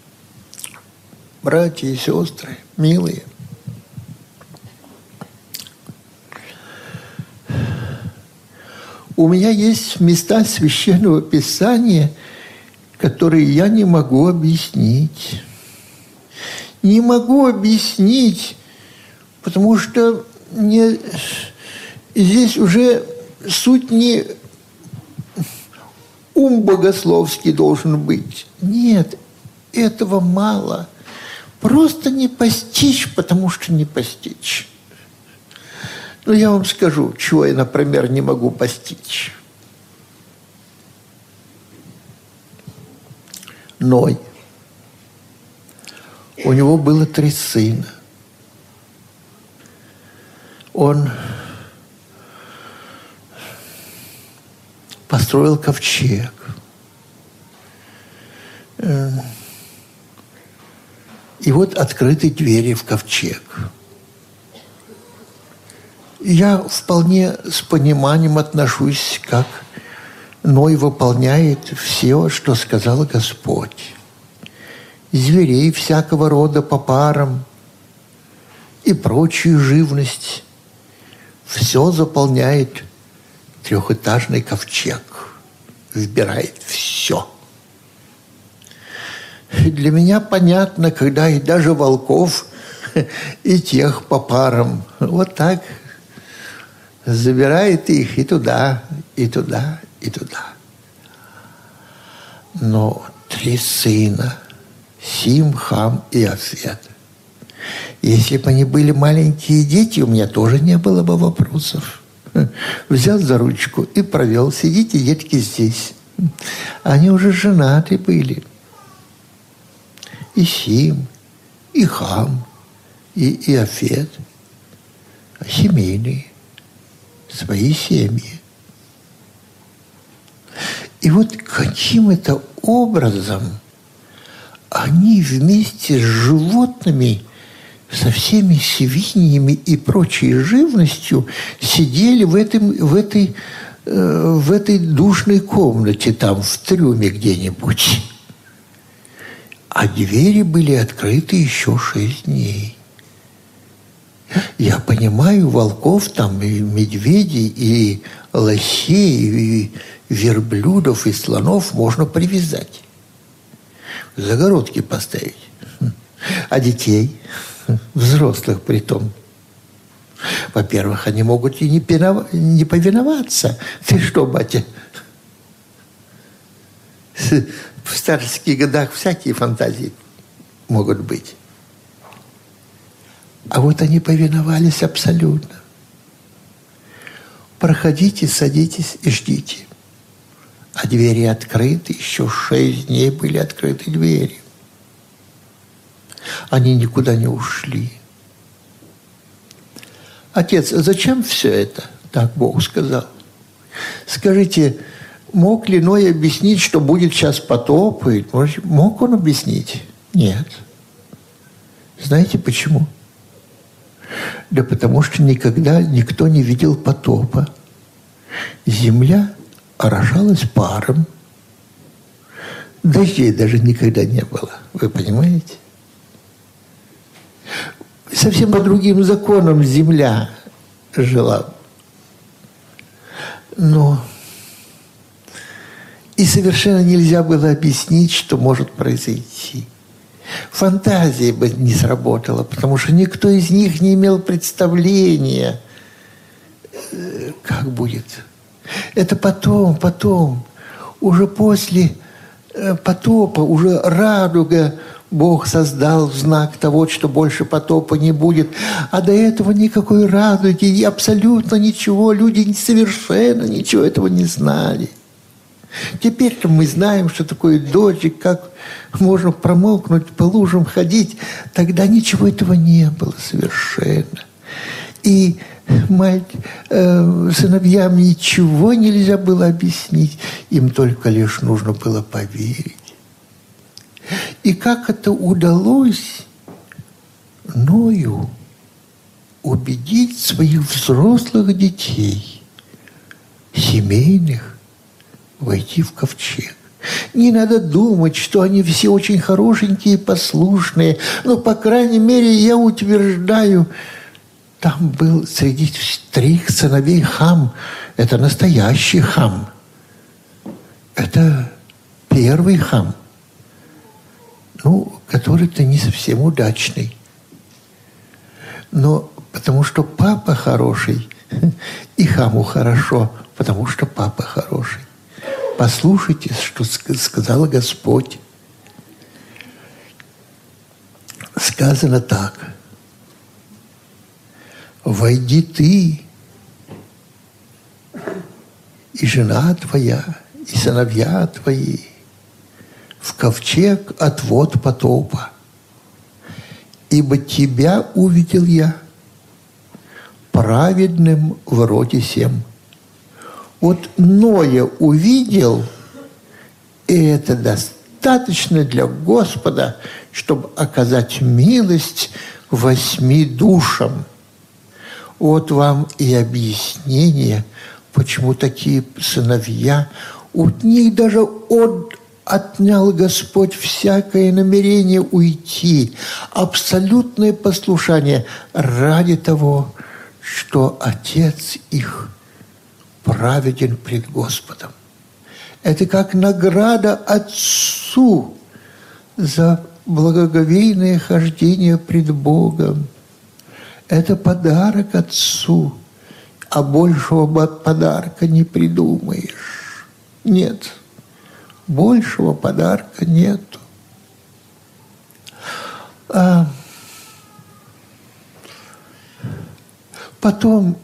Братья и сестры, милые, у меня есть места Священного Писания, которые я не могу объяснить. Не могу объяснить, потому что здесь уже суть не ум богословский должен быть. Нет, этого мало. Просто не постичь, потому что не постичь. Ну, я вам скажу, чего я, например, не могу постичь. Ной. У него было 3 сына. Он построил ковчег. И вот открыты двери в ковчег. Я вполне с пониманием отношусь, как Ной выполняет все, что сказал Господь. Зверей всякого рода по парам и прочую живность. Все заполняет 3-этажный ковчег. Вбирает все. Для меня понятно, когда и даже волков, и тех по парам. Вот так забирает их и туда, и туда, и туда. Но 3 сына, Сим, Хам и Афет. Если бы они были маленькие дети, у меня тоже не было бы вопросов. Взял за ручку и провел. Сидите, детки, здесь. Они уже женаты были. И Сим, и Хам, и Афет. Семейные. Свои семьи. И вот каким это образом они вместе с животными, со всеми свиньями и прочей живностью сидели в этой душной комнате, там, в трюме где-нибудь. А двери были открыты еще 6 дней. Я понимаю, волков там, и медведей, и лосей, и верблюдов, и слонов можно привязать. Загородки поставить. А детей, взрослых притом, во-первых, они могут и не повиноваться. Ты что, батя? В старческих годах всякие фантазии могут быть. А вот они повиновались абсолютно. Проходите, садитесь и ждите. А двери открыты, еще 6 дней были открыты двери. Они никуда не ушли. Отец, а зачем все это? Так Бог сказал. Скажите, мог ли Ной объяснить, что будет сейчас потоп? Мог он объяснить? Нет. Знаете почему? Да потому что никогда никто не видел потопа. Земля орошалась паром. Дождей даже никогда не было. Вы понимаете? Совсем по другим законам земля жила. Но и совершенно нельзя было объяснить, что может произойти. Фантазия бы не сработала, потому что никто из них не имел представления, как будет. Это потом, уже после потопа, уже радуга Бог создал в знак того, что больше потопа не будет. А до этого никакой радуги и абсолютно ничего. Люди совершенно ничего этого не знали. Теперь-то мы знаем, что такое дождик, как можно промокнуть, по лужам ходить. Тогда ничего этого не было совершенно. И сыновьям ничего нельзя было объяснить. Им только лишь нужно было поверить. И как это удалось Ною убедить своих взрослых детей, семейных, войти в ковчег. Не надо думать, что они все очень хорошенькие и послушные. Но, по крайней мере, я утверждаю, там был среди 3 сыновей Хам. Это настоящий Хам. Это первый Хам. Который-то не совсем удачный. Но потому что папа хороший, и Хаму хорошо, потому что папа хороший. Послушайте, что сказал Господь. сказано так. «Войди ты, и жена твоя, и сыновья твои, в ковчег от вод потопа, ибо тебя увидел я, праведным в роде сем». Вот Ноя увидел, и это достаточно для Господа, чтобы оказать милость 8 душам. Вот вам и объяснение, почему такие сыновья, у них даже отнял Господь всякое намерение уйти, абсолютное послушание ради того, что Отец их праведен пред Господом. Это как награда Отцу за благоговейное хождение пред Богом. Это подарок Отцу, а большего подарка не придумаешь. Нет, большего подарка нету. Потом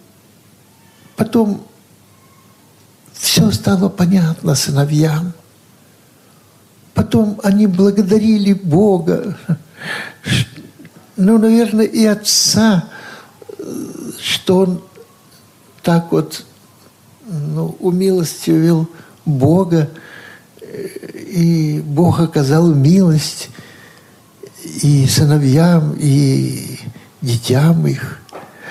все стало понятно сыновьям. Потом они благодарили Бога. Ну, наверное, и отца, что он так вот умилостивил Бога, и Бог оказал милость и сыновьям, и детям их.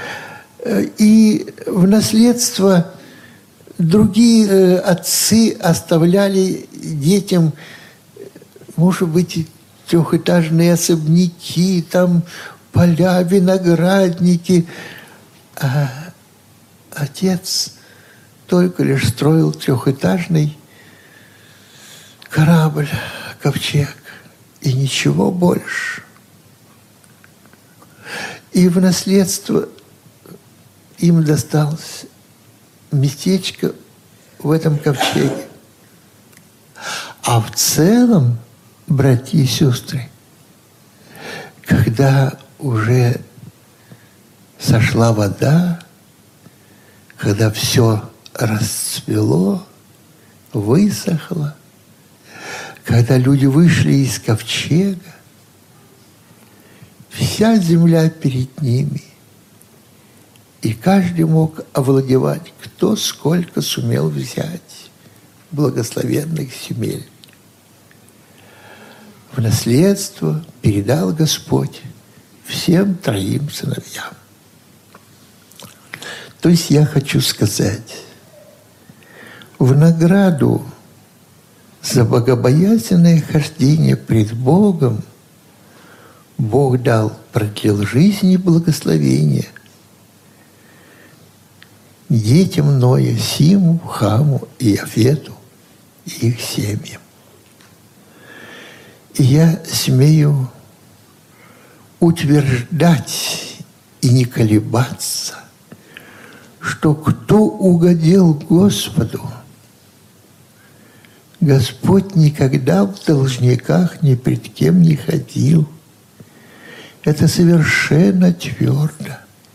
И в наследство другие отцы оставляли детям, может быть, трехэтажные особняки, там поля, виноградники. А отец только лишь строил трехэтажный корабль, ковчег, и ничего больше. И в наследство им досталось местечко в этом ковчеге. А в целом, братья и сестры, когда уже сошла вода, когда все расцвело, высохло, когда люди вышли из ковчега, вся земля перед ними, и каждый мог овладевать, кто сколько сумел взять благословенных земель. В наследство передал Господь всем 3 сыновьям. То есть я хочу сказать, в награду за богобоязненное хождение пред Богом Бог продлил жизнь и благословение детям Ноя, Симу, Хаму и Яфету и их семьям. И я смею утверждать и не колебаться, что кто угодил Господу, Господь никогда в должниках ни пред кем не ходил. Это совершенно твердо.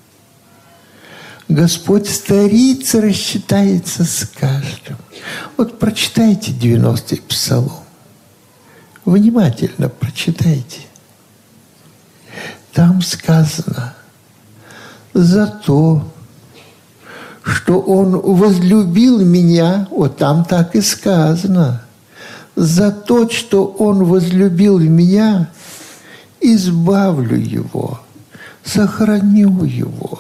Господь старится, рассчитается с каждым. Вот прочитайте 90-й псалом. Внимательно прочитайте. Там сказано: «За то, что Он возлюбил меня», вот там так и сказано, «за то, что Он возлюбил меня, избавлю его, сохраню его,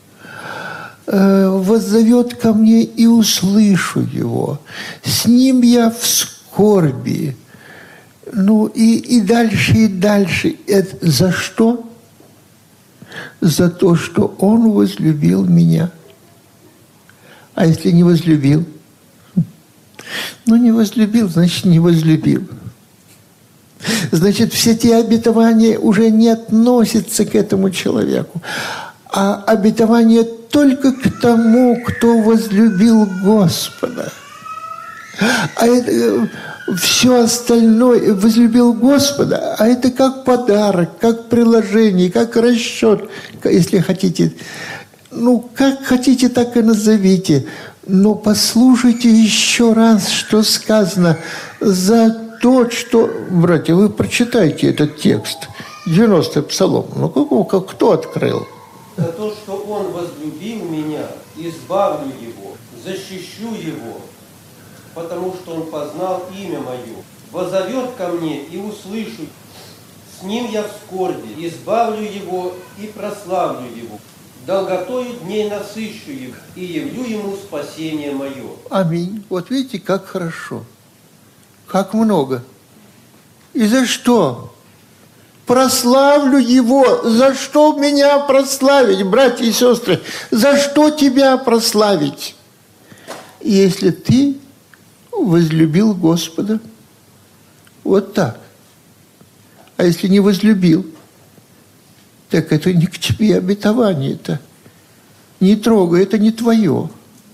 воззовет ко мне и услышу его, с ним я в скорби». Ну и дальше, и дальше. Это за что? За то, что Он возлюбил меня. А если не возлюбил? Ну, не возлюбил, значит, не возлюбил. Значит, все те обетования уже не относятся к этому человеку, а обетование только к тому, кто возлюбил Господа. А это все остальное, возлюбил Господа, а это как подарок, как приложение, как расчет, если хотите. Ну, как хотите, так и назовите. Но послушайте еще раз, что сказано. За то, что... Братья, вы прочитайте этот текст. 90-й псалом. Ну, кто открыл? За то, что Он возлюбил меня, избавлю Его, защищу Его, потому что Он познал имя Мое. Воззовет ко мне и услышу. С Ним я в скорби, избавлю Его и прославлю Его. Долготою дней насыщу Его и явлю Ему спасение Мое. Аминь. Вот видите, как хорошо. Как много. И за что? Прославлю Его. За что меня прославить, братья и сестры? За что тебя прославить? Если ты возлюбил Господа. Вот так. А если не возлюбил, так это не к тебе обетование-то. Не трогай, это не твое.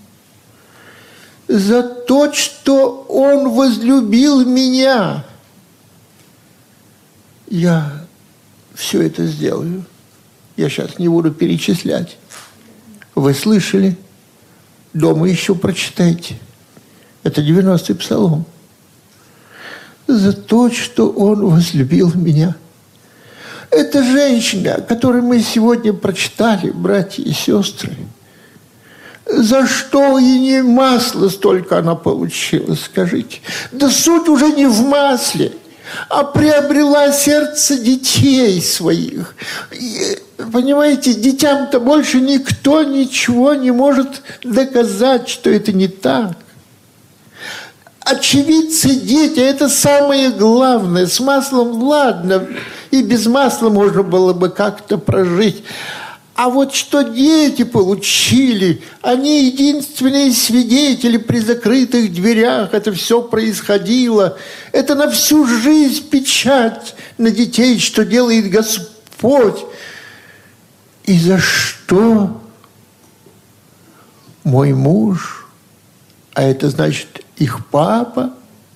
За то, что Он возлюбил меня, я все это сделаю. Я сейчас не буду перечислять. Вы слышали? Дома еще прочитайте. Это 90-й псалом. За то, что Он возлюбил меня. Это женщина, которую мы сегодня прочитали, братья и сестры. За что и не масло столько она получила, скажите? Да суть уже не в масле, а приобрела сердце детей своих. И, понимаете, детям-то больше никто ничего не может доказать, что это не так. Очевидцы дети – это самое главное. С маслом ладно, и без масла можно было бы как-то прожить. А вот что дети получили, они единственные свидетели при закрытых дверях, это все происходило. Это на всю жизнь печать на детей, что делает Господь. И за что мой муж, а это значит их папа,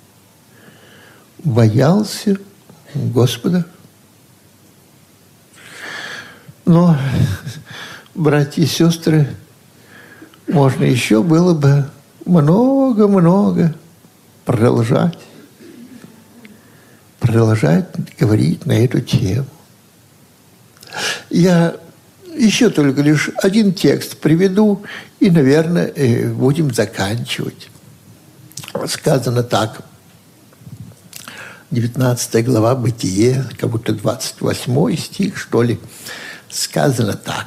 боялся Господа. Но, братья и сестры, можно еще было бы много-много продолжать говорить на эту тему. Я еще только лишь один текст приведу, и, наверное, будем заканчивать. Сказано так. 19 глава Бытие, как будто 28 стих, что ли. Сказано так.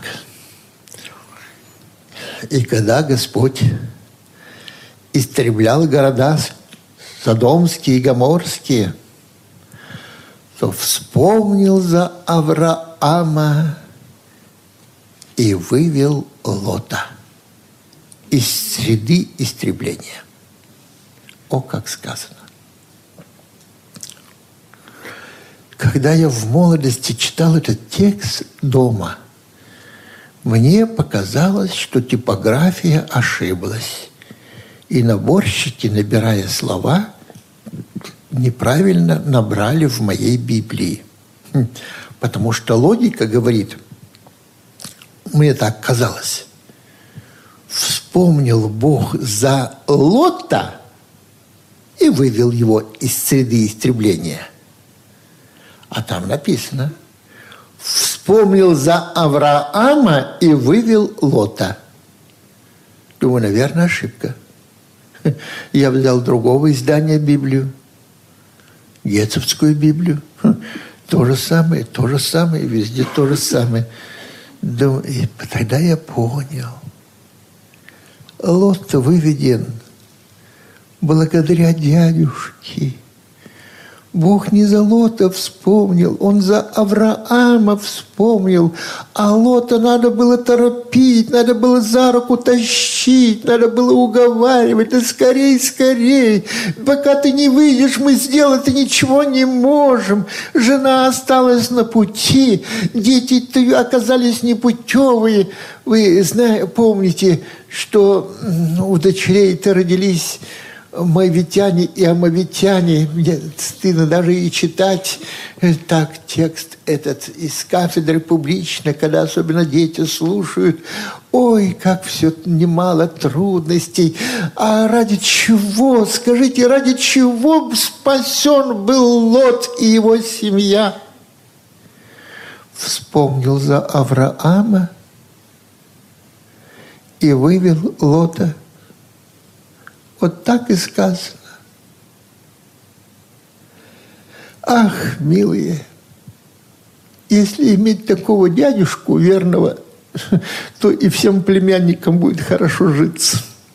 И когда Господь истреблял города содомские и гоморские, то вспомнил за Авраама и вывел Лота из среды истребления. О, как сказано. Когда я в молодости читал этот текст дома, мне показалось, что типография ошиблась. И наборщики, набирая слова, неправильно набрали в моей Библии. Потому что логика говорит, мне так казалось, вспомнил Бог за Лота и вывел его из среды истребления. А там написано, вспомнил за Авраама и вывел Лота. Думаю, наверное, ошибка. Я взял другого издания Библию, Гетцовскую Библию. То же самое, везде то же самое. Думаю, и тогда я понял. Лот выведен благодаря дядюшке. Бог не за Лота вспомнил, Он за Авраама вспомнил. А Лота надо было торопить, надо было за руку тащить, надо было уговаривать. Да скорей, пока ты не выйдешь, мы сделать ничего не можем. Жена осталась на пути, дети оказались непутевые. Вы помните, что у дочерей-то родились моавитяне и амавитяне. Мне стыдно даже и читать так текст этот из кафедры публично, когда особенно дети слушают. Ой, как все немало трудностей. А ради чего, скажите, ради чего спасен был Лот и его семья? Вспомнил за Авраама и вывел Лота. Вот так и сказано. Ах, милые, если иметь такого дядюшку верного, то и всем племянникам будет хорошо житься.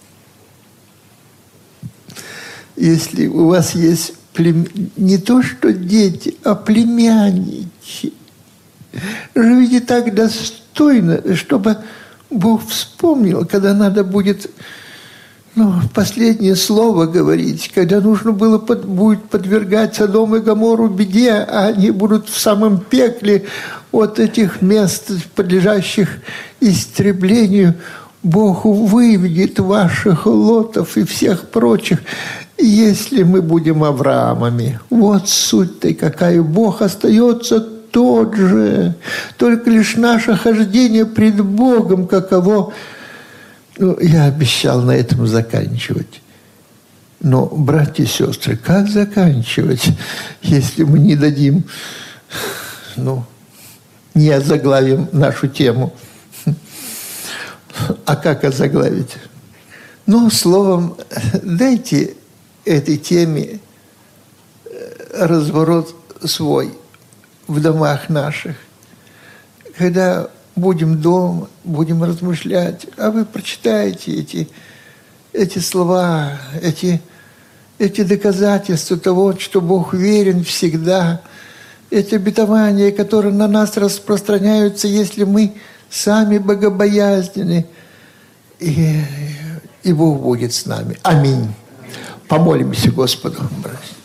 Если у вас есть не то что дети, а племянники, живите так достойно, чтобы Бог вспомнил, когда надо будет последнее слово говорить, когда нужно было будет подвергать Содом и Гоморру беде, а они будут в самом пекле от этих мест, подлежащих истреблению. Бог выведет ваших Лотов и всех прочих, если мы будем Авраамами. Вот суть-то какая. Бог остается тот же, только лишь наше хождение пред Богом каково. Я обещал на этом заканчивать. Но, братья и сестры, как заканчивать, если мы не дадим, не озаглавим нашу тему? А как озаглавить? Словом, дайте этой теме разворот свой в домах наших. Когда будем дома, будем размышлять, а вы прочитаете эти слова, эти доказательства того, что Бог верен всегда, эти обетования, которые на нас распространяются, если мы сами богобоязненны, и Бог будет с нами. Аминь. Помолимся Господу, братья.